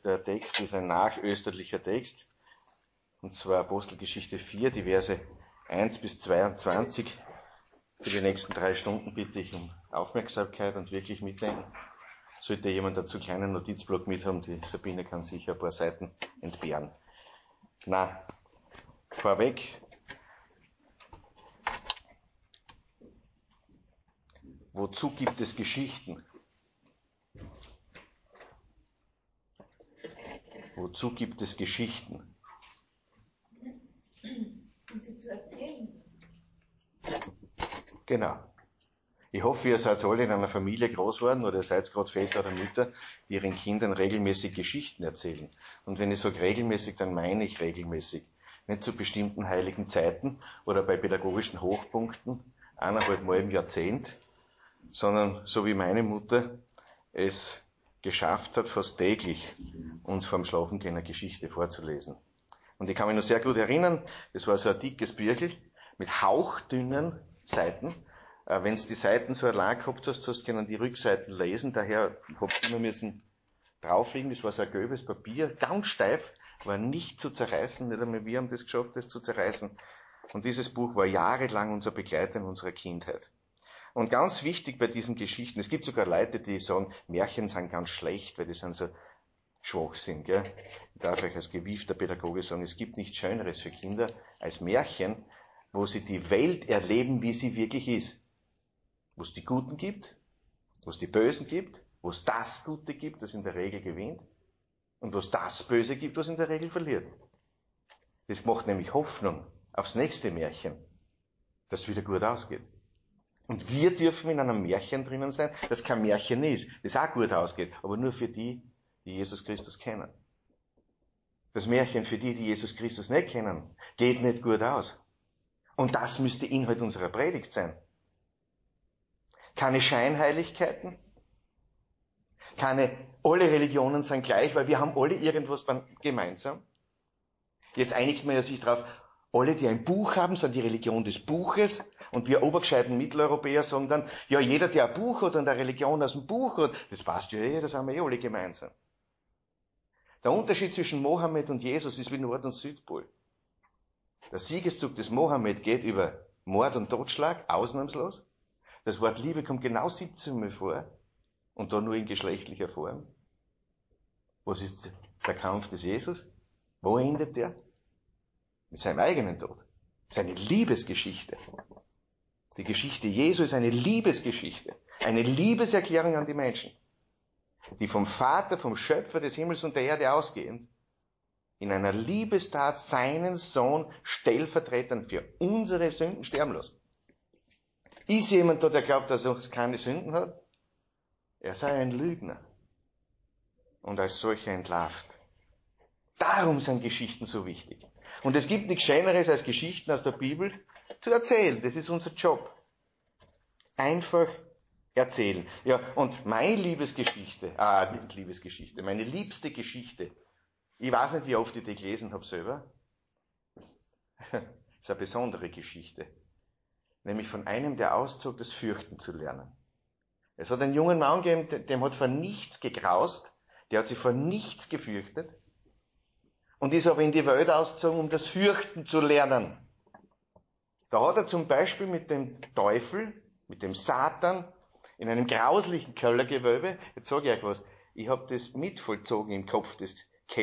der Text ist ein nachösterlicher Text, und zwar Apostelgeschichte 4, die Verse 1 bis 22. Für die nächsten 3 Stunden bitte ich um Aufmerksamkeit und wirklich mitdenken. Sollte jemand dazu einen kleinen Notizblock mithaben, die Sabine kann sicher ein paar Seiten entbehren. Vorweg, wozu gibt es Geschichten? Wozu gibt es Geschichten? Um sie zu erzählen. Genau. Ich hoffe, ihr seid alle in einer Familie groß geworden oder ihr seid gerade Väter oder Mütter, die ihren Kindern regelmäßig Geschichten erzählen. Und wenn ich sage regelmäßig, dann meine ich regelmäßig. Nicht zu bestimmten heiligen Zeiten oder bei pädagogischen Hochpunkten, 1,5 Mal im Jahrzehnt, sondern so wie meine Mutter es geschafft hat, fast täglich uns vorm Schlafengehen eine Geschichte vorzulesen. Und ich kann mich noch sehr gut erinnern, das war so ein dickes Büchel mit hauchdünnen Seiten. Wenn du die Seiten so allein gehabt hast, hast du können die Rückseiten lesen, daher hab's immer müssen drauflegen. Das war so ein gelbes Papier, ganz steif, war nicht zu zerreißen, nicht einmal wir haben das geschafft, das zu zerreißen. Und dieses Buch war jahrelang unser Begleiter in unserer Kindheit. Und ganz wichtig bei diesen Geschichten, es gibt sogar Leute, die sagen, Märchen sind ganz schlecht, weil die sind so Schwachsinn, gell? Ich darf euch als gewiefter Pädagoge sagen, es gibt nichts Schöneres für Kinder als Märchen, wo sie die Welt erleben, wie sie wirklich ist. Wo es die Guten gibt, wo es die Bösen gibt, wo es das Gute gibt, das in der Regel gewinnt, und wo es das Böse gibt, was in der Regel verliert. Das macht nämlich Hoffnung aufs nächste Märchen, dass es wieder gut ausgeht. Und wir dürfen in einem Märchen drinnen sein, das kein Märchen ist, das auch gut ausgeht, aber nur für die, die Jesus Christus kennen. Das Märchen für die, die Jesus Christus nicht kennen, geht nicht gut aus. Und das müsste Inhalt unserer Predigt sein. Keine Scheinheiligkeiten, alle Religionen sind gleich, weil wir haben alle irgendwas gemeinsam. Jetzt einigt man ja sich darauf, alle, die ein Buch haben, sind die Religion des Buches, und wir obergescheiten Mitteleuropäer sagen dann, ja, jeder, der ein Buch hat und eine Religion aus dem Buch hat, das passt ja das haben wir alle gemeinsam. Der Unterschied zwischen Mohammed und Jesus ist wie Nord- und Südpol. Der Siegeszug des Mohammed geht über Mord und Totschlag, ausnahmslos. Das Wort Liebe kommt genau 17 Mal vor, und da nur in geschlechtlicher Form. Was ist der Kampf des Jesus? Wo endet der? Mit seinem eigenen Tod. Das ist eine Liebesgeschichte. Die Geschichte Jesu ist eine Liebesgeschichte. Eine Liebeserklärung an die Menschen, die vom Vater, vom Schöpfer des Himmels und der Erde ausgehend, in einer Liebestat seinen Sohn stellvertretend für unsere Sünden sterben lässt. Ist jemand da, der glaubt, dass er keine Sünden hat? Er sei ein Lügner und als solcher entlarvt. Darum sind Geschichten so wichtig. Und es gibt nichts Schöneres, als Geschichten aus der Bibel zu erzählen. Das ist unser Job. Einfach erzählen. Ja, und meine Liebesgeschichte, meine liebste Geschichte, ich weiß nicht, wie oft ich die gelesen habe selber, ist eine besondere Geschichte. Nämlich von einem, der auszog, das Fürchten zu lernen. Es hat einen jungen Mann gegeben, dem hat vor nichts gegraust, der hat sich vor nichts gefürchtet und ist aber in die Welt ausgezogen, um das Fürchten zu lernen. Da hat er zum Beispiel mit dem Teufel, mit dem Satan, in einem grauslichen Kellergewölbe, jetzt sage ich euch was, ich habe das mitvollzogen im Kopf, das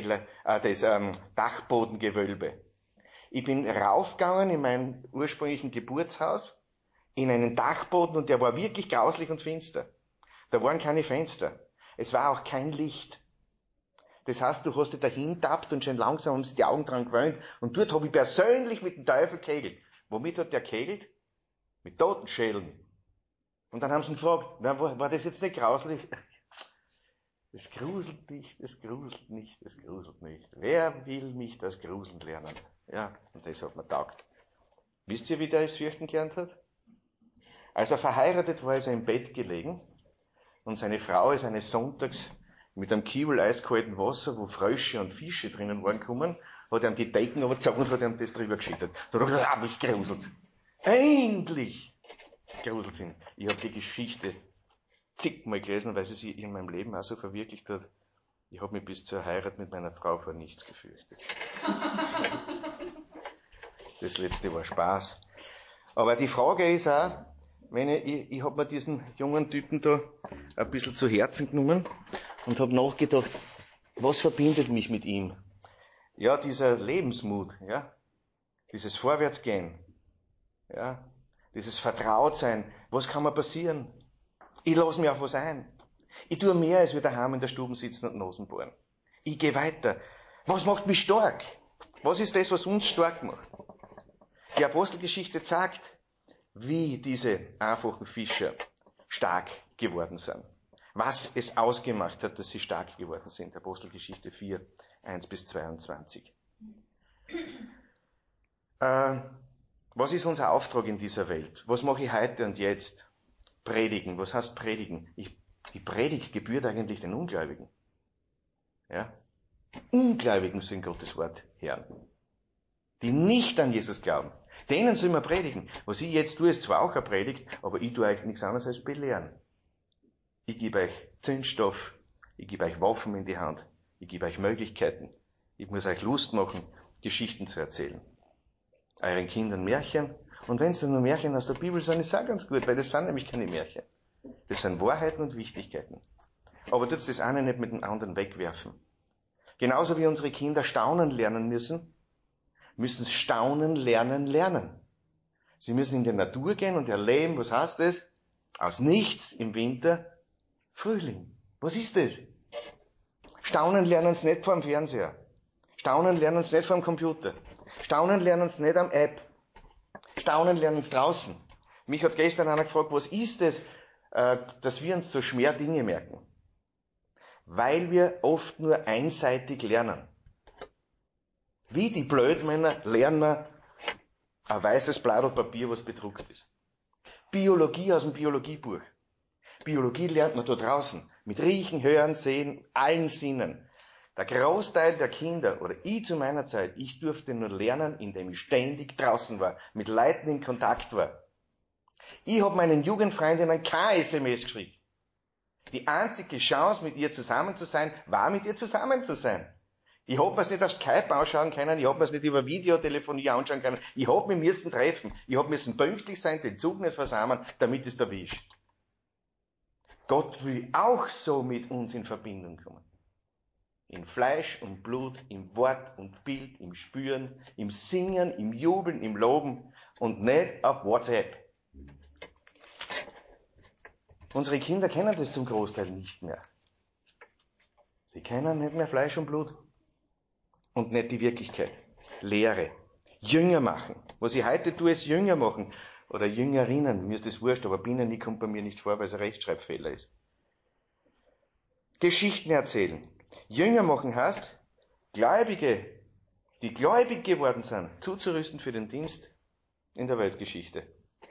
Dachbodengewölbe. Ich bin raufgegangen in meinem ursprünglichen Geburtshaus, in einen Dachboden, und der war wirklich grauslich und finster. Da waren keine Fenster. Es war auch kein Licht. Das heißt, du hast dich dahin tappt und schon langsam haben sich die Augen dran gewöhnt. Und dort habe ich persönlich mit dem Teufel kegelt. Womit hat der kegelt? Mit Totenschädeln. Und dann haben sie ihn gefragt, war das jetzt nicht grauslich? Es gruselt nicht, es gruselt nicht, es gruselt nicht. Wer will mich das Gruseln lernen? Ja, und das hat mir taugt. Wisst ihr, wie der es fürchten gelernt hat? Als er verheiratet war, ist er im Bett gelegen und seine Frau ist eines Sonntags mit einem Kiebel eiskalten Wasser, wo Frösche und Fische drinnen waren, gekommen, hat ihm die Decken übergezogen und hat ihm das drüber geschüttet. Da hat er gesagt, mich gruselt. Endlich gruselt ihn. Ich habe die Geschichte zigmal gelesen, weil sie sich in meinem Leben auch so verwirklicht hat. Ich habe mich bis zur Heirat mit meiner Frau vor nichts gefürchtet. Das letzte war Spaß. Aber die Frage ist auch, ich habe mir diesen jungen Typen da ein bisschen zu Herzen genommen und habe nachgedacht, was verbindet mich mit ihm? Ja, dieser Lebensmut, ja, dieses Vorwärtsgehen, ja, dieses Vertrautsein. Was kann mir passieren? Ich lasse mich auf was ein. Ich tue mehr, als wir daheim in der Stube sitzen und Nasen bohren. Ich gehe weiter. Was macht mich stark? Was ist das, was uns stark macht? Die Apostelgeschichte zeigt, wie diese einfachen Fischer stark geworden sind. Was es ausgemacht hat, dass sie stark geworden sind. Apostelgeschichte 4, 1-22. Was ist unser Auftrag in dieser Welt? Was mache ich heute und jetzt? Predigen. Was heißt predigen? Die Predigt gebührt eigentlich den Ungläubigen. Ja? Die Ungläubigen sind Gottes Wort hören. Die nicht an Jesus glauben. Denen soll man predigen. Was ich jetzt tue, ist zwar auch eine Predigt, aber ich tue euch nichts anderes als belehren. Ich gebe euch Zündstoff, ich gebe euch Waffen in die Hand, ich gebe euch Möglichkeiten. Ich muss euch Lust machen, Geschichten zu erzählen. Euren Kindern Märchen. Und wenn es dann nur Märchen aus der Bibel sind, ist auch ganz gut, weil das sind nämlich keine Märchen. Das sind Wahrheiten und Wichtigkeiten. Aber dürft das eine nicht mit dem anderen wegwerfen. Genauso wie unsere Kinder staunen lernen müssen sie staunen lernen. Sie müssen in die Natur gehen und erleben, was heißt das? Aus nichts im Winter Frühling. Was ist das? Staunen lernen sie nicht vor dem Fernseher. Staunen lernen sie nicht vor dem Computer. Staunen lernen sie nicht am App. Staunen lernen sie draußen. Mich hat gestern einer gefragt, was ist das, dass wir uns so schwer Dinge merken? Weil wir oft nur einseitig lernen. Wie die Blödmänner lernen wir ein weißes Blatt Papier, was bedruckt ist. Biologie aus dem Biologiebuch. Biologie lernt man da draußen. Mit Riechen, Hören, Sehen, allen Sinnen. Der Großteil der Kinder, oder ich zu meiner Zeit, ich durfte nur lernen, indem ich ständig draußen war, mit Leuten in Kontakt war. Ich habe meinen Jugendfreundinnen kein SMS geschrieben. Die einzige Chance, mit ihr zusammen zu sein, war, mit ihr zusammen zu sein. Ich hab mir's nicht auf Skype anschauen können, ich hab mir's nicht über Videotelefonie anschauen können, ich hab mich müssen treffen, ich hab müssen pünktlich sein, den Zug nicht versammelt, damit es erwischt. Gott will auch so mit uns in Verbindung kommen. In Fleisch und Blut, im Wort und Bild, im Spüren, im Singen, im Jubeln, im Loben und nicht auf WhatsApp. Unsere Kinder kennen das zum Großteil nicht mehr. Sie kennen nicht mehr Fleisch und Blut. Und nicht die Wirklichkeit. Lehre. Jünger machen. Was ich heute tue, ist Jünger machen. Oder Jüngerinnen. Mir ist das wurscht, aber Binnen kommt bei mir nicht vor, weil es ein Rechtschreibfehler ist. Geschichten erzählen. Jünger machen heißt, Gläubige, die gläubig geworden sind, zuzurüsten für den Dienst in der Weltgeschichte.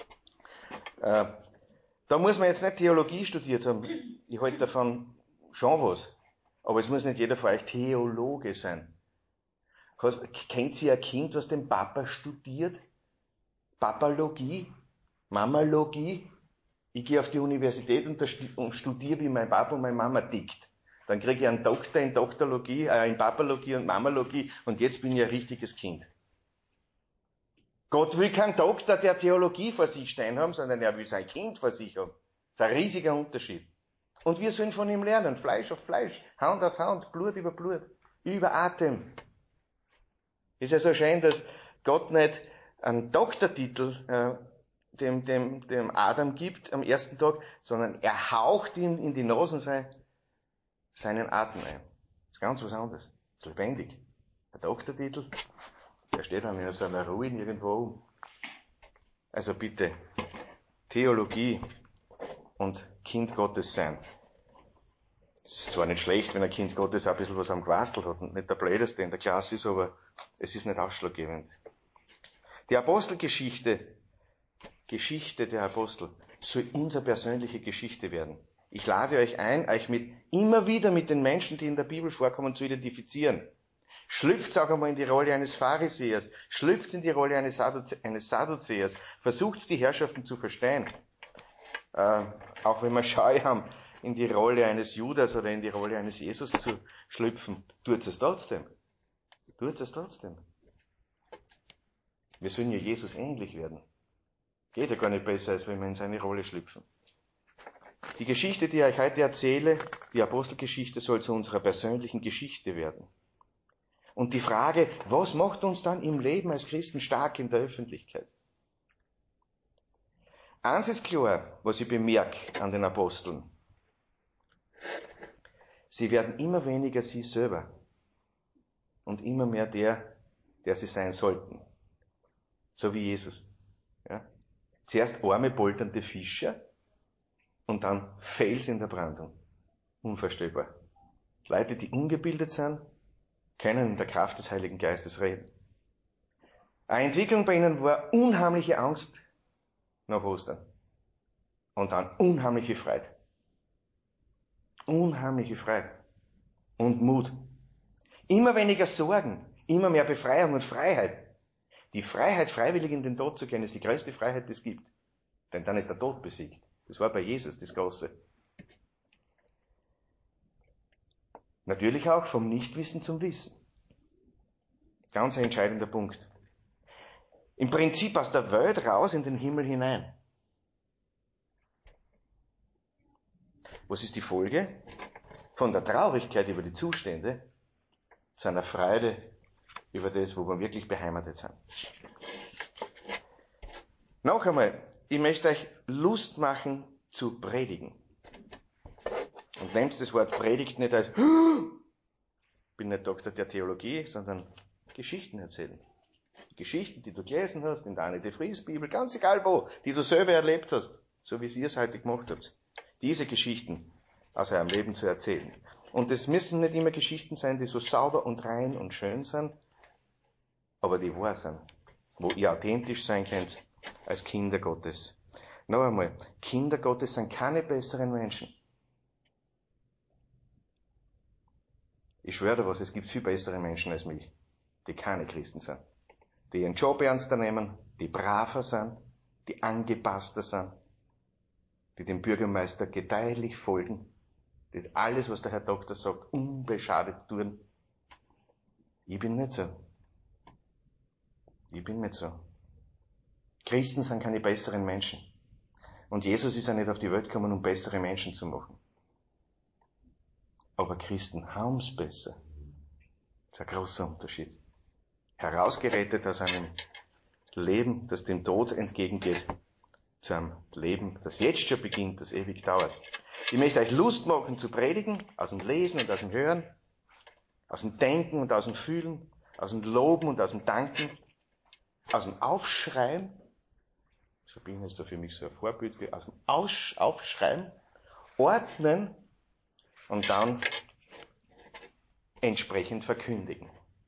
Da muss man jetzt nicht Theologie studiert haben. Ich halte davon schon was. Aber es muss nicht jeder von euch Theologe sein. Kennt ihr ein Kind, was den Papa studiert? Papalogie? Mamalogie? Ich gehe auf die Universität und studiere, wie mein Papa und meine Mama tickt. Dann kriege ich einen Doktor in Doktorlogie, in Papalogie und Mamalogie und jetzt bin ich ein richtiges Kind. Gott will keinen Doktor, der Theologie vor sich stehen haben, sondern er will sein Kind vor sich haben. Das ist ein riesiger Unterschied. Und wir sollen von ihm lernen. Fleisch auf Fleisch, Hand auf Hand, Blut über Blut, über Atem. Ist ja so schön, dass Gott nicht einen Doktortitel dem Adam gibt am ersten Tag, sondern er haucht ihm in die Nase seinen Atem ein. Das ist ganz was anderes. Das ist lebendig. Der Doktortitel, der steht dann in so einer Ruine irgendwo um. Also bitte, Theologie und Kind Gottes sein. Es ist zwar nicht schlecht, wenn ein Kind Gottes auch ein bisschen was am Gewastelt hat und nicht der Blödeste in der Klasse ist, aber es ist nicht ausschlaggebend. Die Apostelgeschichte, Geschichte der Apostel, soll unsere persönliche Geschichte werden. Ich lade euch ein, euch immer wieder mit den Menschen, die in der Bibel vorkommen, zu identifizieren. Schlüpft auch einmal in die Rolle eines Pharisäers, schlüpft in die Rolle eines Sadduzäers, versucht die Herrschaften zu verstehen. Auch wenn wir Scheu haben, in die Rolle eines Judas oder in die Rolle eines Jesus zu schlüpfen, tut es trotzdem. Tut es trotzdem. Wir sollen ja Jesus ähnlich werden. Geht ja gar nicht besser, als wenn wir in seine Rolle schlüpfen. Die Geschichte, die ich euch heute erzähle, die Apostelgeschichte, soll zu unserer persönlichen Geschichte werden. Und die Frage, was macht uns dann im Leben als Christen stark in der Öffentlichkeit? Eins ist klar, was ich bemerke an den Aposteln. Sie werden immer weniger sie selber und immer mehr der sie sein sollten. So wie Jesus. Ja? Zuerst arme, polternde Fischer und dann Fels in der Brandung. Unvorstellbar. Leute, die ungebildet sind, können in der Kraft des Heiligen Geistes reden. Eine Entwicklung bei ihnen war unheimliche Angst nach Ostern. Und dann unheimliche Freude. Unheimliche Freude. Und Mut. Immer weniger Sorgen, immer mehr Befreiung und Freiheit. Die Freiheit, freiwillig in den Tod zu gehen, ist die größte Freiheit, die es gibt. Denn dann ist der Tod besiegt. Das war bei Jesus das Große. Natürlich auch vom Nichtwissen zum Wissen. Ganz ein entscheidender Punkt. Im Prinzip aus der Welt raus in den Himmel hinein. Was ist die Folge? Von der Traurigkeit über die Zustände zu einer Freude über das, wo wir wirklich beheimatet sind. Noch einmal, ich möchte euch Lust machen zu predigen. Und nehmt das Wort Predigt nicht als ich bin nicht Doktor der Theologie, sondern Geschichten erzählen. Geschichten, die du gelesen hast, in der Anne de Vries Bibel, ganz egal wo, die du selber erlebt hast, so wie ihr es heute gemacht habt. Diese Geschichten aus eurem Leben zu erzählen. Und es müssen nicht immer Geschichten sein, die so sauber und rein und schön sind, aber die wahr sind, wo ihr authentisch sein könnt als Kinder Gottes. Noch einmal, Kinder Gottes sind keine besseren Menschen. Ich schwöre dir was, es gibt viel bessere Menschen als mich, die keine Christen sind. Die ihren Job ernster nehmen, die braver sind, die angepasster sind, die dem Bürgermeister gedeihlich folgen, die alles, was der Herr Doktor sagt, unbeschadet tun. Ich bin nicht so. Ich bin nicht so. Christen sind keine besseren Menschen. Und Jesus ist ja nicht auf die Welt gekommen, um bessere Menschen zu machen. Aber Christen haben's besser. Das ist ein großer Unterschied. Herausgerettet aus einem Leben, das dem Tod entgegengeht, zu einem Leben, das jetzt schon beginnt, das ewig dauert. Ich möchte euch Lust machen zu predigen, aus dem Lesen und aus dem Hören, aus dem Denken und aus dem Fühlen, aus dem Loben und aus dem Danken, aus dem Aufschreien. Sabine ist da für mich so ein Vorbild, wie aus dem Aufschreien, ordnen und dann entsprechend verkündigen.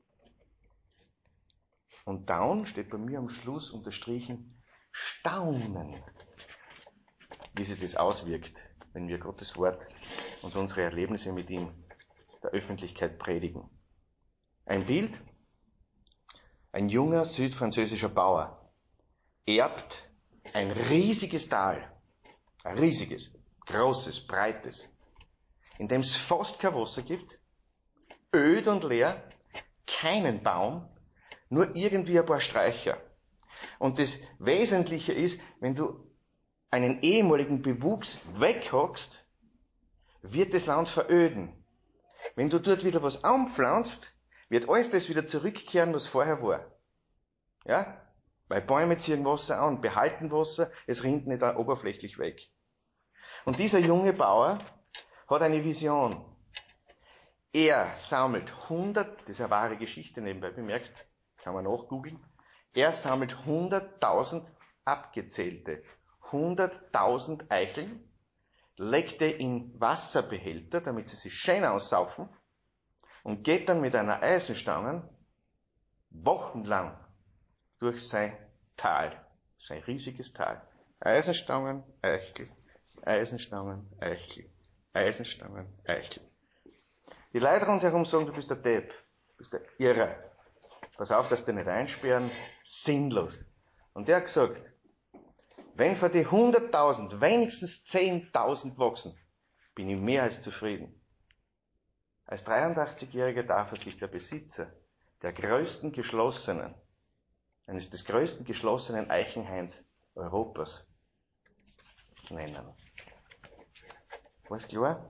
Und dann steht bei mir am Schluss unterstrichen Staunen, wie sich das auswirkt, wenn wir Gottes Wort und unsere Erlebnisse mit ihm der Öffentlichkeit predigen. Ein Bild: ein junger südfranzösischer Bauer erbt ein riesiges Tal, ein riesiges, großes, breites, in dem es fast kein Wasser gibt, öd und leer, keinen Baum, nur irgendwie ein paar Sträucher. Und das Wesentliche ist, wenn du einen ehemaligen Bewuchs weghockst, wird das Land veröden. Wenn du dort wieder was anpflanzt, wird alles das wieder zurückkehren, was vorher war. Ja? Weil Bäume ziehen Wasser an, behalten Wasser, es rinnt nicht oberflächlich weg. Und dieser junge Bauer hat eine Vision. Er sammelt 100, das ist eine wahre Geschichte nebenbei bemerkt, kann man nachgoogeln, er sammelt 100.000 abgezählte, 100.000 Eicheln, legt die in Wasserbehälter, damit sie sich schön aussaufen, und geht dann mit einer Eisenstange wochenlang durch sein Tal, sein riesiges Tal. Eisenstangen, Eichel, Eisenstangen, Eichel, Eisenstangen, Eichel. Die Leute rundherum sagen, du bist der Depp, du bist der Irre. Pass auf, dass die nicht einsperren, sinnlos. Und der hat gesagt, wenn für die 100.000 wenigstens 10.000 wachsen, bin ich mehr als zufrieden. Als 83-Jähriger darf er sich der Besitzer der größten geschlossenen, eines des größten geschlossenen Eichenhains Europas nennen. Alles klar?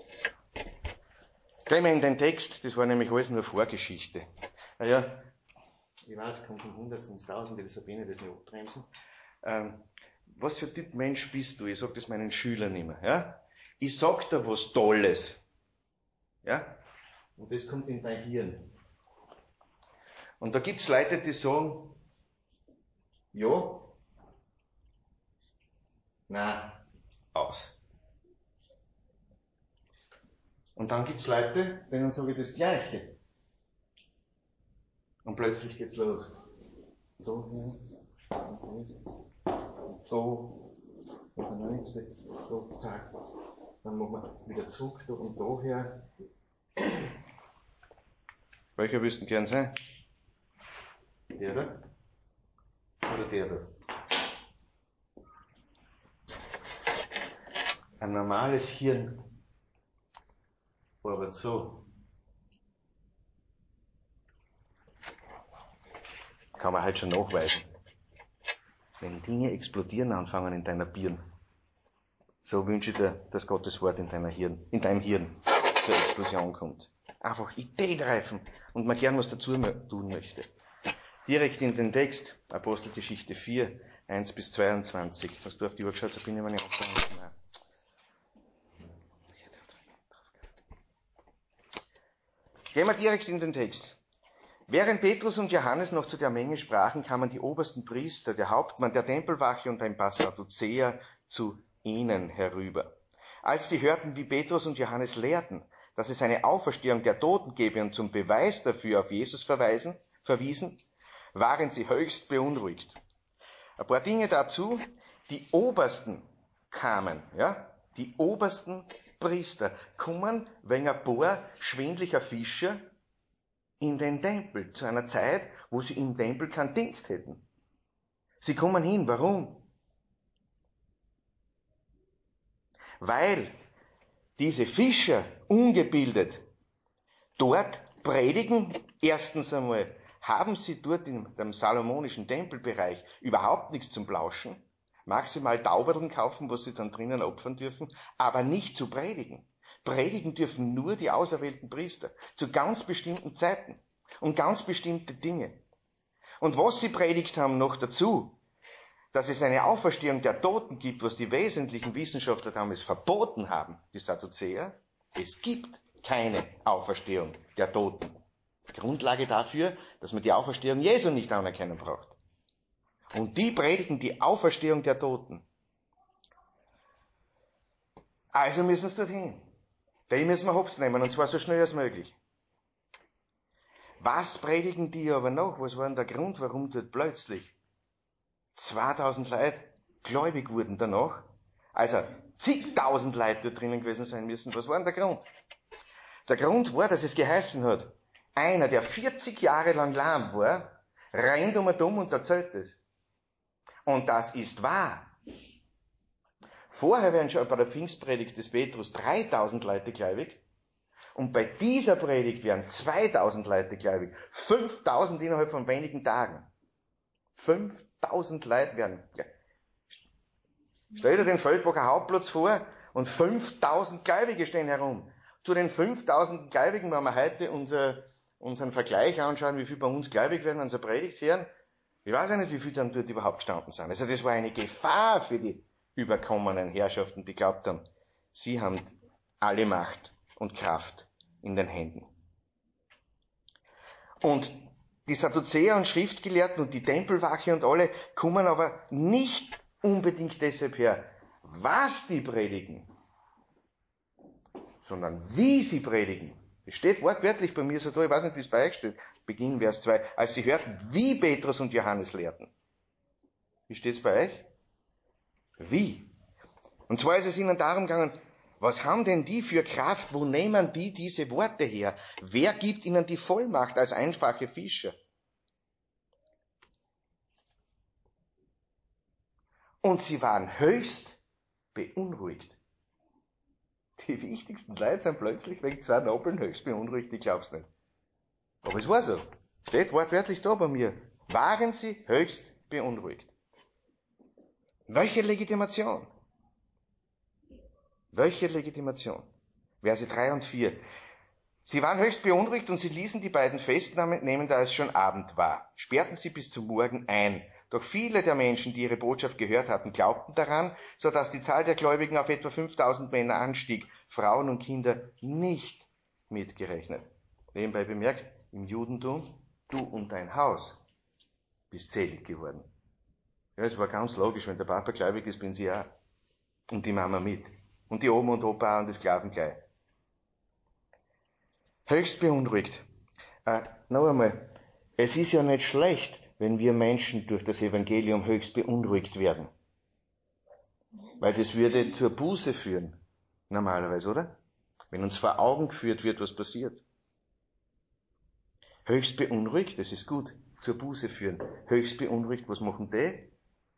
Gehen wir in den Text, das war nämlich alles nur Vorgeschichte. Naja, ich weiß, kommt von Hundertsten ins Tausende, deshalb will ich das nicht abbremsen. Was für ein Typ Mensch bist du? Ich sag das meinen Schülern immer, ja? Ich sag dir was Tolles. Ja? Und das kommt in dein Hirn. Und da gibt's Leute, die sagen, ja, nein, aus. Und dann gibt's Leute, denen sage ich das Gleiche. Und plötzlich geht's los. Da, so, und dann der nächste, so, zack. Dann machen wir wieder zurück, da und daher. Welcher willst du gern sein? Der da? Oder der da? Ein normales Hirn arbeitet so. Kann man halt schon nachweisen. Wenn Dinge explodieren anfangen in deiner Birne, so wünsche ich dir, dass Gottes Wort in deinem Hirn zur Explosion kommt. Einfach Ideenreifen und man gern was dazu tun möchte. Direkt in den Text, Apostelgeschichte 4, 1 bis 22. Hast du auf die Uhr geschaut, so bin ich meine Aufgabe. Gehen wir direkt in den Text. Während Petrus und Johannes noch zu der Menge sprachen, kamen die obersten Priester, der Hauptmann der Tempelwache und ein paar Sadduzäer zu ihnen herüber. Als sie hörten, wie Petrus und Johannes lehrten, dass es eine Auferstehung der Toten gebe und zum Beweis dafür auf Jesus verwiesen, waren sie höchst beunruhigt. Ein paar Dinge dazu. Die Obersten kamen, die obersten Priester kommen wegen ein paar schwindlicher Fischer in den Tempel, zu einer Zeit, wo sie im Tempel keinen Dienst hätten. Sie kommen hin, warum? Weil diese Fischer, ungebildet, dort predigen. Erstens einmal haben sie dort in dem salomonischen Tempelbereich überhaupt nichts zum Plauschen, maximal Tauberln kaufen, was sie dann drinnen opfern dürfen, aber nicht zu predigen. Predigen dürfen nur die auserwählten Priester, zu ganz bestimmten Zeiten und ganz bestimmte Dinge. Und was sie predigt haben noch dazu, dass es eine Auferstehung der Toten gibt, was die wesentlichen Wissenschaftler damals verboten haben, die Sadduzäer. Es gibt keine Auferstehung der Toten. Grundlage dafür, dass man die Auferstehung Jesu nicht anerkennen braucht. Und die predigen die Auferstehung der Toten. Also müssen sie dorthin. Die müssen wir hops nehmen, und zwar so schnell als möglich. Was predigen die aber noch? Was war denn der Grund, warum dort plötzlich 2000 Leute gläubig wurden danach? Also zigtausend Leute dort drinnen gewesen sein müssen. Was war denn der Grund? Der Grund war, dass es geheißen hat, einer, der 40 Jahre lang lahm war, rennt um und um und erzählt es. Und das ist wahr. Vorher werden schon bei der Pfingstpredigt des Petrus 3000 Leute gläubig. Und bei dieser Predigt werden 2000 Leute gläubig. 5000 innerhalb von wenigen Tagen. 5000 Leute werden gläubig. Stell dir den Feldbacher Hauptplatz vor und 5000 Gläubige stehen herum. Zu den 5000 Gläubigen, wenn wir heute unseren Vergleich anschauen, wie viel bei uns gläubig werden, unsere Predigt hören, ich weiß ja nicht, wie viele dann dort überhaupt gestanden sind. Also das war eine Gefahr für die überkommenen Herrschaften, die glaubt haben, sie haben alle Macht und Kraft in den Händen. Und die Sadduzäer und Schriftgelehrten und die Tempelwache und alle kommen aber nicht unbedingt deshalb her, was die predigen, sondern wie sie predigen. Das steht wortwörtlich bei mir so da, ich weiß nicht, wie es bei euch steht. Beginn Vers 2. Als sie hörten, wie Petrus und Johannes lehrten. Wie steht's bei euch? Wie? Und zwar ist es ihnen darum gegangen, was haben denn die für Kraft? Wo nehmen die diese Worte her? Wer gibt ihnen die Vollmacht als einfache Fischer? Und sie waren höchst beunruhigt. Die wichtigsten Leute sind plötzlich wegen 2 Nobeln höchst beunruhigt, ich glaub's nicht. Aber es war so. Steht wortwörtlich da bei mir. Waren sie höchst beunruhigt. Welche Legitimation? Welche Legitimation? Verse 3 und 4. Sie waren höchst beunruhigt und sie ließen die beiden festnehmen, da es schon Abend war, sperrten sie bis zum Morgen ein. Doch viele der Menschen, die ihre Botschaft gehört hatten, glaubten daran, so dass die Zahl der Gläubigen auf etwa 5000 Männer anstieg, Frauen und Kinder nicht mitgerechnet. Nebenbei bemerkt, im Judentum, du und dein Haus bist selig geworden. Ja, es war ganz logisch, wenn der Papa gläubig ist, bin sie auch. Und die Mama mit. Und die Oma und Opa und die Sklaven gleich. Höchst beunruhigt. Noch einmal, es ist ja nicht schlecht, wenn wir Menschen durch das Evangelium höchst beunruhigt werden. Weil das würde zur Buße führen, normalerweise, oder? Wenn uns vor Augen geführt wird, was passiert. Höchst beunruhigt, das ist gut, zur Buße führen. Höchst beunruhigt, was machen die?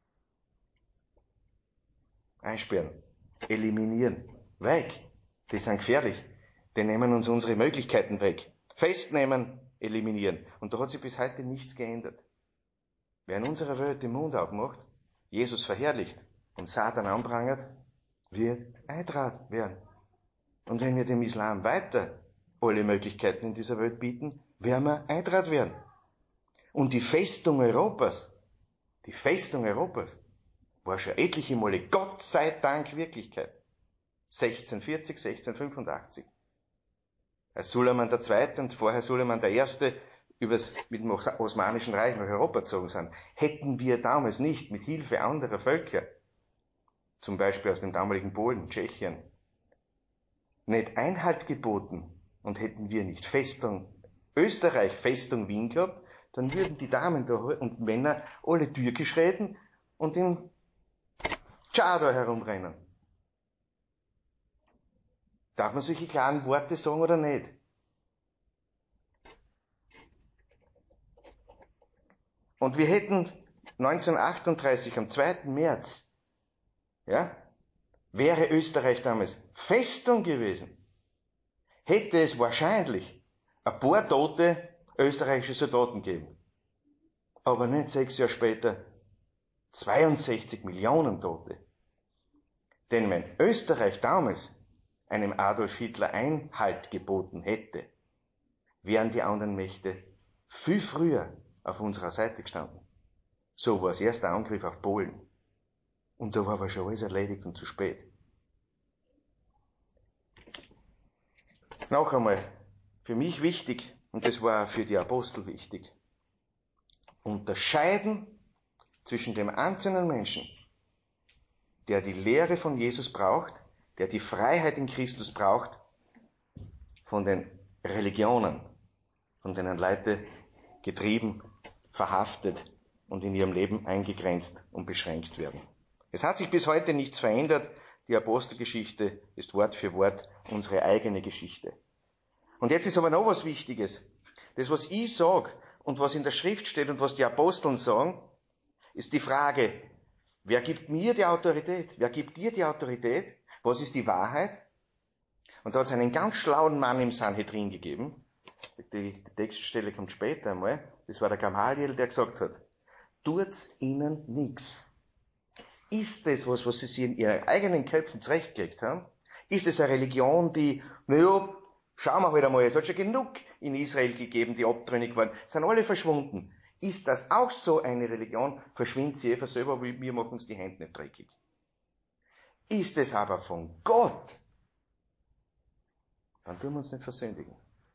Einsperren, eliminieren, weg. Die sind gefährlich. Die nehmen uns unsere Möglichkeiten weg. Festnehmen, eliminieren. Und da hat sich bis heute nichts geändert. Wer in unserer Welt den Mund aufmacht, Jesus verherrlicht und Satan anprangert, wird Eintracht werden. Und wenn wir dem Islam weiter alle Möglichkeiten in dieser Welt bieten, werden wir Eintracht werden. Und die Festung Europas war schon etliche Male, Gott sei Dank, Wirklichkeit. 1640, 1685. Als Suleiman II. Und vorher Suleiman I. mit dem Osmanischen Reich nach Europa gezogen sind, hätten wir damals nicht mit Hilfe anderer Völker, zum Beispiel aus dem damaligen Polen, Tschechien, nicht Einhalt geboten und hätten wir nicht Festung Österreich, Festung Wien gehabt, dann würden die Damen da und Männer alle türkisch reden und in Tschador herumrennen. Darf man solche klaren Worte sagen oder nicht? Und wir hätten 1938 am 2. März, wäre Österreich damals Festung gewesen, hätte es wahrscheinlich ein paar tote österreichische Soldaten gegeben. Aber nicht 6 Jahre später 62 Millionen Tote. Denn wenn Österreich damals einem Adolf Hitler Einhalt geboten hätte, wären die anderen Mächte viel früher auf unserer Seite gestanden. So war es erst der Angriff auf Polen. Und da war aber schon alles erledigt und zu spät. Noch einmal, für mich wichtig, und das war für die Apostel wichtig, unterscheiden zwischen dem einzelnen Menschen, der die Lehre von Jesus braucht, der die Freiheit in Christus braucht, von den Religionen, von denen Leute getrieben, verhaftet und in ihrem Leben eingegrenzt und beschränkt werden. Es hat sich bis heute nichts verändert. Die Apostelgeschichte ist Wort für Wort unsere eigene Geschichte. Und jetzt ist aber noch was Wichtiges. Das, was ich sage und was in der Schrift steht und was die Aposteln sagen, ist die Frage, wer gibt mir die Autorität? Wer gibt dir die Autorität? Was ist die Wahrheit? Und da hat es einen ganz schlauen Mann im Sanhedrin gegeben. Die Textstelle kommt später einmal. Das war der Gamaliel, der gesagt hat, tut's ihnen nichts. Ist das was sie sich in ihren eigenen Köpfen zurechtgelegt haben? Ist es eine Religion, die, schauen wir halt einmal, es hat schon genug in Israel gegeben, die abtrünnig waren, sind alle verschwunden. Ist das auch so eine Religion, verschwindet sie einfach selber, aber wir machen uns die Hände nicht dreckig. Ist es aber von Gott, dann tun wir uns nicht versündigen.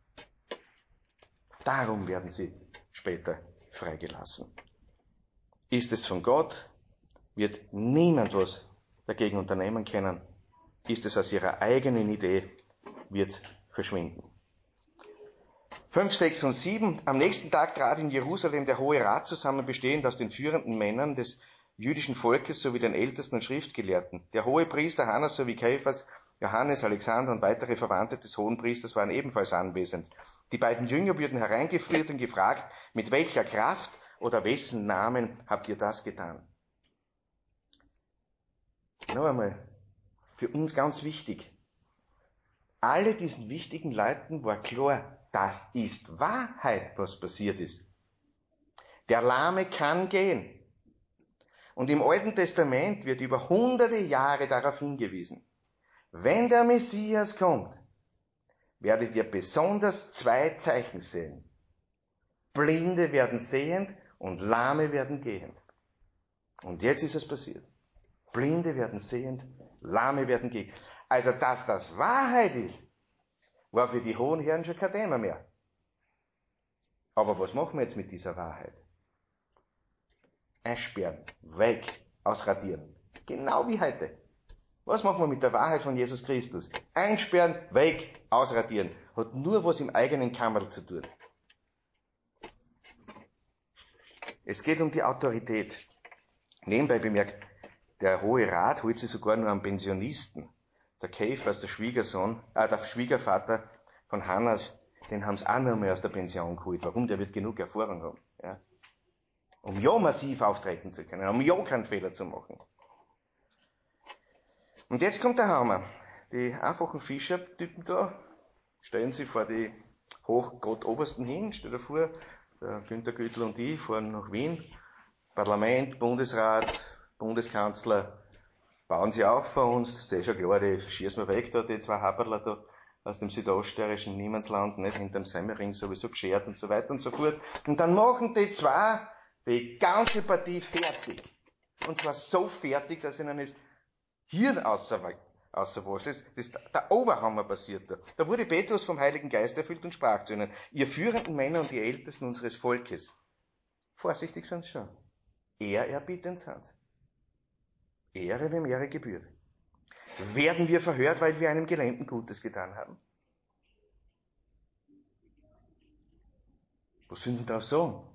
Darum werden sie später freigelassen. Ist es von Gott, wird niemand was dagegen unternehmen können. Ist es aus ihrer eigenen Idee, wird es verschwinden. 5, 6 und 7. Am nächsten Tag trat in Jerusalem der Hohe Rat zusammen, bestehend aus den führenden Männern des jüdischen Volkes sowie den Ältesten und Schriftgelehrten. Der Hohepriester Hannas sowie Kephas, Johannes, Alexander und weitere Verwandte des Hohenpriesters waren ebenfalls anwesend. Die beiden Jünger wurden hereingeführt und gefragt, mit welcher Kraft oder wessen Namen habt ihr das getan? Noch einmal, für uns ganz wichtig. alle diesen wichtigen Leuten war klar, das ist Wahrheit, was passiert ist. Der Lahme kann gehen. Und im Alten Testament wird über hunderte Jahre darauf hingewiesen, wenn der Messias kommt, werdet ihr besonders 2 Zeichen sehen. Blinde werden sehend und Lahme werden gehend. Und jetzt ist es passiert. Blinde werden sehend, Lahme werden gehend. Also, dass das Wahrheit ist, war für die hohen Herren schon kein Thema mehr. Aber was machen wir jetzt mit dieser Wahrheit? Einsperren, weg, ausradieren. Genau wie heute. Was machen wir mit der Wahrheit von Jesus Christus? Einsperren, weg, ausradieren. Hat nur was im eigenen Kammerl zu tun. Es geht um die Autorität. Nebenbei bemerkt, der Hohe Rat holt sich sogar nur einen Pensionisten. Der Käfer, der Schwiegervater von Hannas, den haben sie auch nur mehr aus der Pension geholt. Warum? Der wird genug Erfahrung haben. Ja? Um ja massiv auftreten zu können, um ja keinen Fehler zu machen. Und jetzt kommt der Hammer. Die einfachen Fischertypen da stellen sich vor die Hochgottobersten hin. Stell dir vor, der Günther Güttl und ich fahren nach Wien. Parlament, Bundesrat, Bundeskanzler bauen sie auf vor uns. Das ist schon klar, die schießen wir weg da, die 2 Haberler da aus dem südoststeirischen Niemandsland, nicht hinterm Semmering sowieso geschert und so weiter und so fort. Und dann machen die 2 die ganze Partie fertig. Und zwar so fertig, dass ihnen das Hirn außerwascht. Das ist der Oberhammer passiert da. Da wurde Petrus vom Heiligen Geist erfüllt und sprach zu ihnen, ihr führenden Männer und die Ältesten unseres Volkes. Vorsichtig sind sie schon. Ehrerbietend sind sie. Ehre, wem Ehre gebührt. Werden wir verhört, weil wir einem Gelähmten Gutes getan haben? Was sollen sie darauf sagen?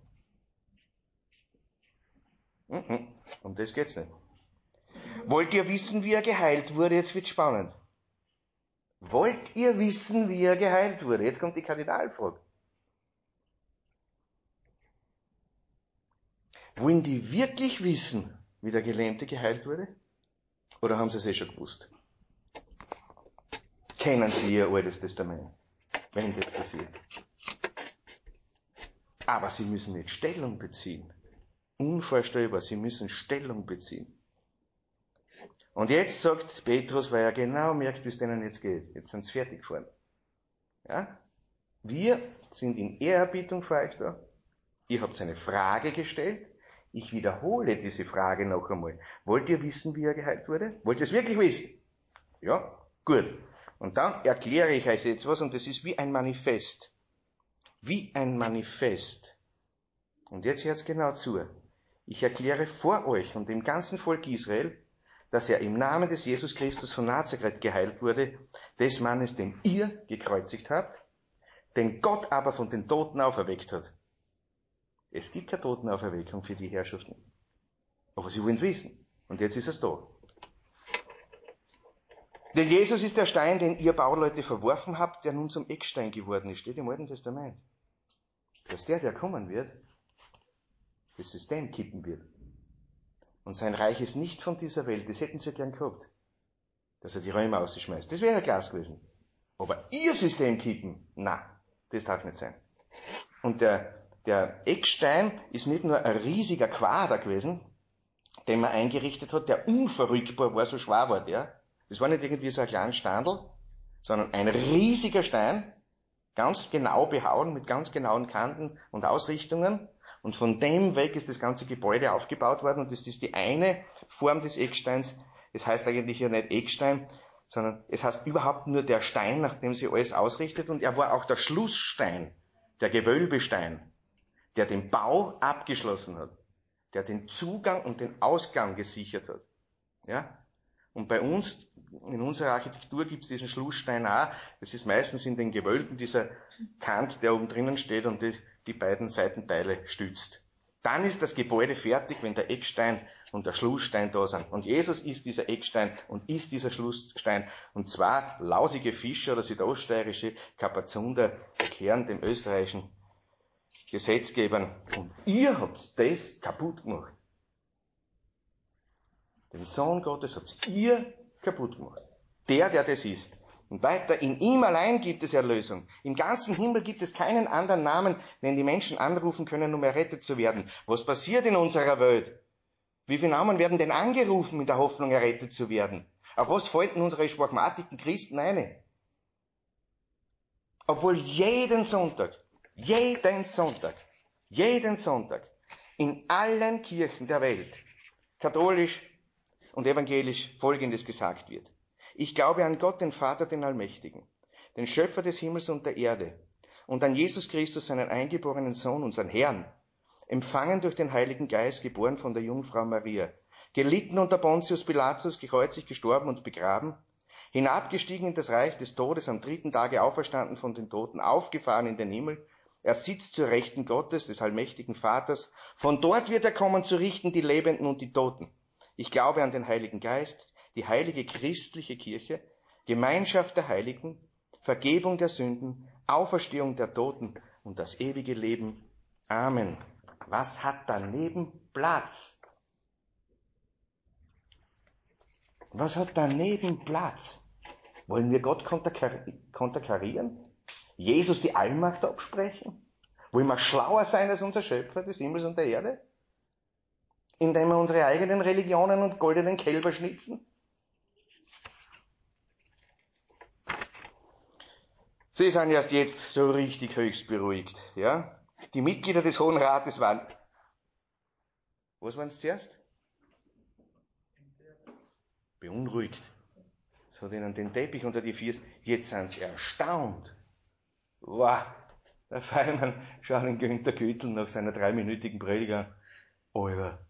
Um das geht's nicht. Wollt ihr wissen, wie er geheilt wurde? Jetzt wird's spannend. Wollt ihr wissen, wie er geheilt wurde? Jetzt kommt die Kardinalfrage. Wollen die wirklich wissen, wie der Gelähmte geheilt wurde? Oder haben sie es schon gewusst? Kennen sie ihr Altes Testament, wenn das passiert? Aber sie müssen nicht Stellung beziehen. Unvorstellbar, sie müssen Stellung beziehen. Und jetzt sagt Petrus, weil er genau merkt, wie es denen jetzt geht. Jetzt sind sie fertig geworden. Ja? Wir sind in Ehrerbietung für euch da. Ihr habt eine Frage gestellt. Ich wiederhole diese Frage noch einmal. Wollt ihr wissen, wie er geheilt wurde? Wollt ihr es wirklich wissen? Ja? Gut. Und dann erkläre ich euch jetzt was, und das ist wie ein Manifest. Wie ein Manifest. Und jetzt hört's genau zu. Ich erkläre vor euch und dem ganzen Volk Israel, dass er im Namen des Jesus Christus von Nazareth geheilt wurde, des Mannes, den ihr gekreuzigt habt, den Gott aber von den Toten auferweckt hat. Es gibt keine Totenauferweckung für die Herrschaften. Aber sie wollen es wissen. Und jetzt ist es da. Denn Jesus ist der Stein, den ihr Bauleute verworfen habt, der nun zum Eckstein geworden ist. Steht im Alten Testament. Dass der kommen wird, das System kippen wird. Und sein Reich ist nicht von dieser Welt. Das hätten sie gern gehabt. Dass er die Römer ausschmeißt. Das wäre ja klar gewesen. Aber ihr System kippen? Na, das darf nicht sein. Und der Eckstein ist nicht nur ein riesiger Quader gewesen, den man eingerichtet hat, der unverrückbar war, so schwer war der. Das war nicht irgendwie so ein kleiner Standel, sondern ein riesiger Stein, ganz genau behauen, mit ganz genauen Kanten und Ausrichtungen. Und von dem weg ist das ganze Gebäude aufgebaut worden, und das ist die eine Form des Ecksteins. Es heißt eigentlich ja nicht Eckstein, sondern es heißt überhaupt nur der Stein, nach dem sie alles ausrichtet, und er war auch der Schlussstein, der Gewölbestein, der den Bau abgeschlossen hat, der den Zugang und den Ausgang gesichert hat. Ja? Und bei uns, in unserer Architektur, gibt es diesen Schlussstein auch. Das ist meistens in den Gewölben dieser Kant, der oben drinnen steht und die beiden Seitenteile stützt. Dann ist das Gebäude fertig, wenn der Eckstein und der Schlussstein da sind. Und Jesus ist dieser Eckstein und ist dieser Schlussstein. Und zwar lausige Fischer oder südoststeirische Kapazunder erklären dem österreichischen Gesetzgebern, und ihr habt das kaputt gemacht. Den Sohn Gottes habt ihr kaputt gemacht. Der das ist. Und weiter, in ihm allein gibt es Erlösung. Im ganzen Himmel gibt es keinen anderen Namen, den die Menschen anrufen können, um errettet zu werden. Was passiert in unserer Welt? Wie viele Namen werden denn angerufen in der Hoffnung, errettet zu werden? Auf was fallen unsere schwachmatigen Christen ein? Obwohl jeden Sonntag in allen Kirchen der Welt, katholisch und evangelisch, Folgendes gesagt wird. Ich glaube an Gott, den Vater, den Allmächtigen, den Schöpfer des Himmels und der Erde, und an Jesus Christus, seinen eingeborenen Sohn, unseren Herrn, empfangen durch den Heiligen Geist, geboren von der Jungfrau Maria, gelitten unter Pontius Pilatus, gekreuzigt, gestorben und begraben, hinabgestiegen in das Reich des Todes, am 3. Tage auferstanden von den Toten, aufgefahren in den Himmel, er sitzt zur Rechten Gottes, des allmächtigen Vaters, von dort wird er kommen zu richten die Lebenden und die Toten. Ich glaube an den Heiligen Geist, die heilige christliche Kirche, Gemeinschaft der Heiligen, Vergebung der Sünden, Auferstehung der Toten und das ewige Leben. Amen. Was hat daneben Platz? Was hat daneben Platz? Wollen wir Gott konterkarieren? Jesus die Allmacht absprechen? Wollen wir schlauer sein als unser Schöpfer des Himmels und der Erde? Indem wir unsere eigenen Religionen und goldenen Kälber schnitzen? Sie sind erst jetzt so richtig höchst beruhigt, ja? Die Mitglieder des Hohen Rates waren, was waren es zuerst? Beunruhigt. Es hat ihnen den Teppich unter die Füße. Jetzt sind sie erstaunt. Wow. Der Feimann schaut den Günther Güttl nach seiner 3-minütigen Predigt an. Alter.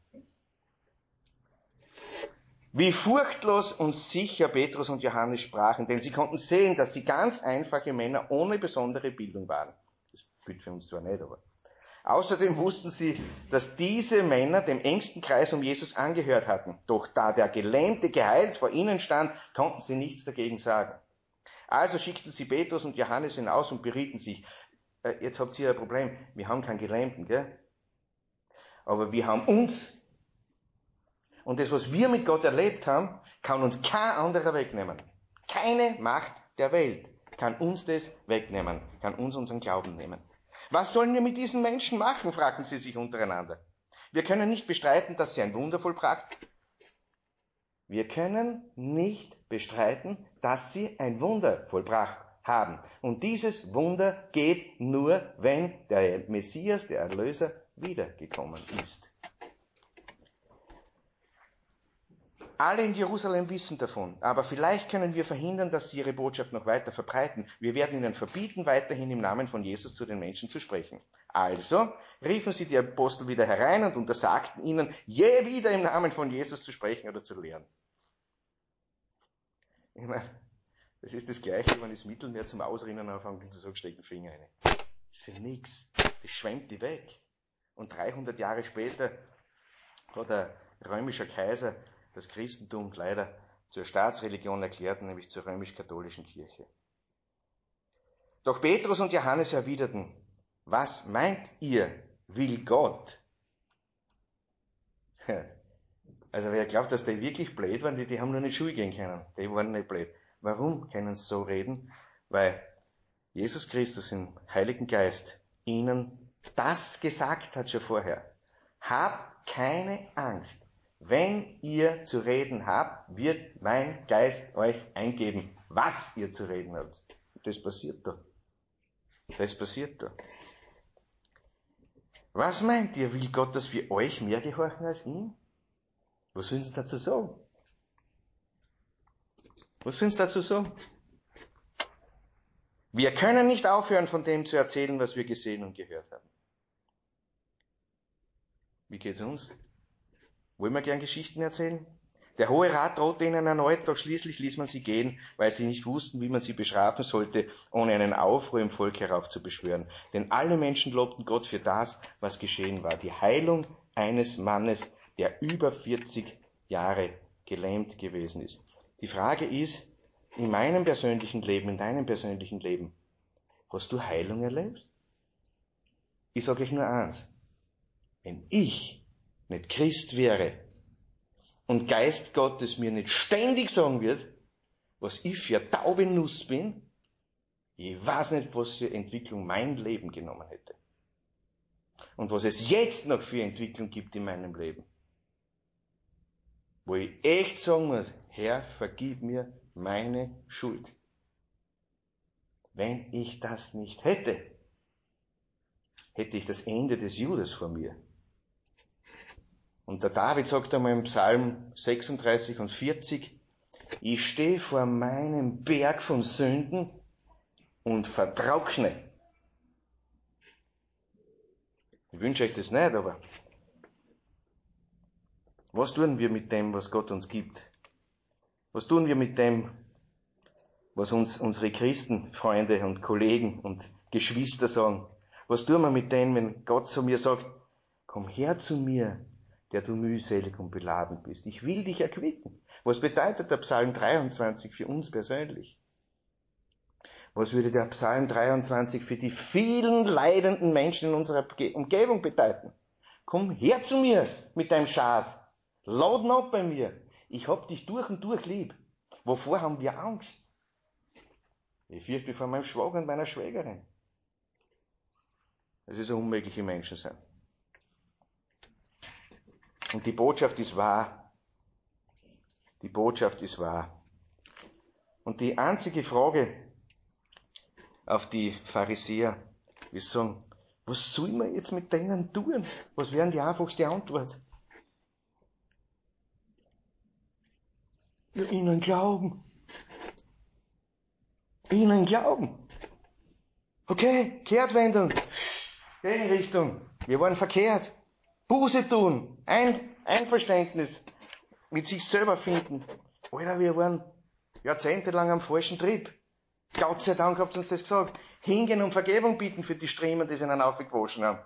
Wie furchtlos und sicher Petrus und Johannes sprachen, denn sie konnten sehen, dass sie ganz einfache Männer ohne besondere Bildung waren. Das gilt für uns zwar nicht, aber. Außerdem wussten sie, dass diese Männer dem engsten Kreis um Jesus angehört hatten. Doch da der Gelähmte geheilt vor ihnen stand, konnten sie nichts dagegen sagen. Also schickten sie Petrus und Johannes hinaus und berieten sich. Jetzt habt ihr ein Problem. Wir haben keinen Gelähmten, gell? Aber wir haben uns. Und das, was wir mit Gott erlebt haben, kann uns kein anderer wegnehmen. Keine Macht der Welt kann uns das wegnehmen, kann uns unseren Glauben nehmen. Was sollen wir mit diesen Menschen machen, fragten sie sich untereinander. Wir können nicht bestreiten, dass sie ein Wunder vollbracht. Wir können nicht bestreiten, dass sie ein Wunder vollbracht haben. Und dieses Wunder geht nur, wenn der Messias, der Erlöser, wiedergekommen ist. Alle in Jerusalem wissen davon, aber vielleicht können wir verhindern, dass sie ihre Botschaft noch weiter verbreiten. Wir werden ihnen verbieten, weiterhin im Namen von Jesus zu den Menschen zu sprechen. Also riefen sie die Apostel wieder herein und untersagten ihnen, je wieder im Namen von Jesus zu sprechen oder zu lehren. Ich meine, das ist das Gleiche, wenn das Mittelmeer zum Ausrinnen anfängt und sie sagen, stecken Finger rein. Das ist für nichts. Das schwemmt die weg. Und 300 Jahre später hat der römische Kaiser das Christentum leider zur Staatsreligion erklärt, nämlich zur römisch-katholischen Kirche. Doch Petrus und Johannes erwiderten, was meint ihr, will Gott? Also wer glaubt, dass die wirklich blöd waren, die haben nur nicht Schule gehen können. Die waren nicht blöd. Warum können sie so reden? Weil Jesus Christus im Heiligen Geist ihnen das gesagt hat schon vorher. Habt keine Angst. Wenn ihr zu reden habt, wird mein Geist euch eingeben, was ihr zu reden habt. Das passiert da. Das passiert da. Was meint ihr, will Gott, dass wir euch mehr gehorchen als ihm? Was sollen Sie dazu sagen? Was sollen Sie dazu sagen? Wir können nicht aufhören, von dem zu erzählen, was wir gesehen und gehört haben. Wie geht's uns? Wollen wir gern Geschichten erzählen? Der Hohe Rat drohte ihnen erneut, doch schließlich ließ man sie gehen, weil sie nicht wussten, wie man sie bestrafen sollte, ohne einen Aufruhr im Volk heraufzubeschwören. Denn alle Menschen lobten Gott für das, was geschehen war. Die Heilung eines Mannes, der über 40 Jahre gelähmt gewesen ist. Die Frage ist, in meinem persönlichen Leben, in deinem persönlichen Leben, hast du Heilung erlebt? Ich sage euch nur eins. Wenn ich nicht Christ wäre und Geist Gottes mir nicht ständig sagen wird, was ich für eine taube Nuss bin, ich weiß nicht, was für Entwicklung mein Leben genommen hätte. Und was es jetzt noch für Entwicklung gibt in meinem Leben. Wo ich echt sagen muss, Herr, vergib mir meine Schuld. Wenn ich das nicht hätte, hätte ich das Ende des Judas vor mir. Und der David sagt einmal im Psalm 36 und 40, ich stehe vor meinem Berg von Sünden und vertrockne. Ich wünsche euch das nicht, aber was tun wir mit dem, was Gott uns gibt? Was tun wir mit dem, was uns unsere Christenfreunde und Kollegen und Geschwister sagen? Was tun wir mit denen, wenn Gott zu mir sagt, komm her zu mir, der du mühselig und beladen bist. Ich will dich erquicken. Was bedeutet der Psalm 23 für uns persönlich? Was würde der Psalm 23 für die vielen leidenden Menschen in unserer Umgebung bedeuten? Komm her zu mir mit deinem Schaß. Laden ab bei mir. Ich hab dich durch und durch lieb. Wovor haben wir Angst? Ich fürchte mich vor meinem Schwager und meiner Schwägerin. Das ist ein unmögliche Menschen sein. Und die Botschaft ist wahr. Die Botschaft ist wahr. Und die einzige Frage auf die Pharisäer ist sagen, was soll man jetzt mit denen tun? Was wäre die einfachste Antwort? Ja, ihnen glauben. Ihnen glauben. Okay, Kehrtwendung. Gegenrichtung. Wir waren verkehrt. Buße tun. Einverständnis mit sich selber finden. Alter, wir waren jahrzehntelang am falschen Trip. Gott sei Dank habt ihr uns das gesagt. Hingehen und Vergebung bitten für die Striemen, die sie ihnen aufgewaschen haben.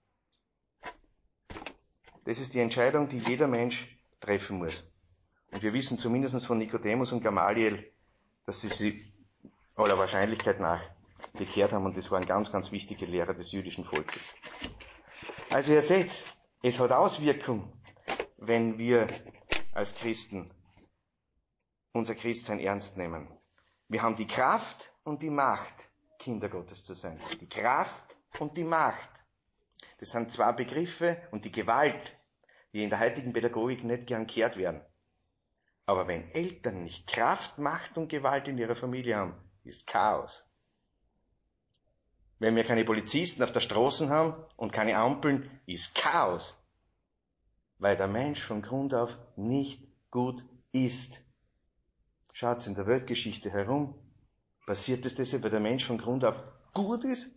Das ist die Entscheidung, die jeder Mensch treffen muss. Und wir wissen zumindest von Nikodemus und Gamaliel, dass sie aller Wahrscheinlichkeit nach bekehrt haben. Und das waren ganz, ganz wichtige Lehrer des jüdischen Volkes. Also ihr seht, es hat Auswirkung, wenn wir als Christen unser Christsein ernst nehmen. Wir haben die Kraft und die Macht, Kinder Gottes zu sein. Die Kraft und die Macht. Das sind zwei Begriffe und die Gewalt, die in der heutigen Pädagogik nicht gern gehört werden. Aber wenn Eltern nicht Kraft, Macht und Gewalt in ihrer Familie haben, ist Chaos. Wenn wir keine Polizisten auf der Straße haben und keine Ampeln, ist Chaos. Weil der Mensch von Grund auf nicht gut ist. Schaut's in der Weltgeschichte herum. Passiert es deshalb, weil der Mensch von Grund auf gut ist?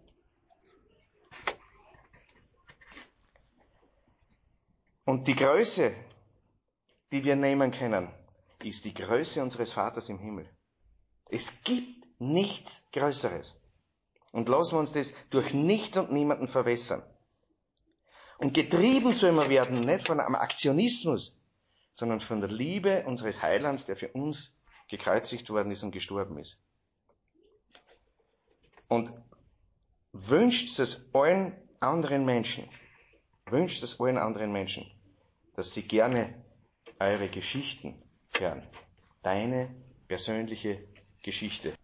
Und die Größe, die wir nehmen können, ist die Größe unseres Vaters im Himmel. Es gibt nichts Größeres. Und lassen wir uns das durch nichts und niemanden verwässern. Und getrieben soll man werden, nicht von einem Aktionismus, sondern von der Liebe unseres Heilands, der für uns gekreuzigt worden ist und gestorben ist. Und wünscht es allen anderen Menschen, dass sie gerne eure Geschichten hören. Deine persönliche Geschichte.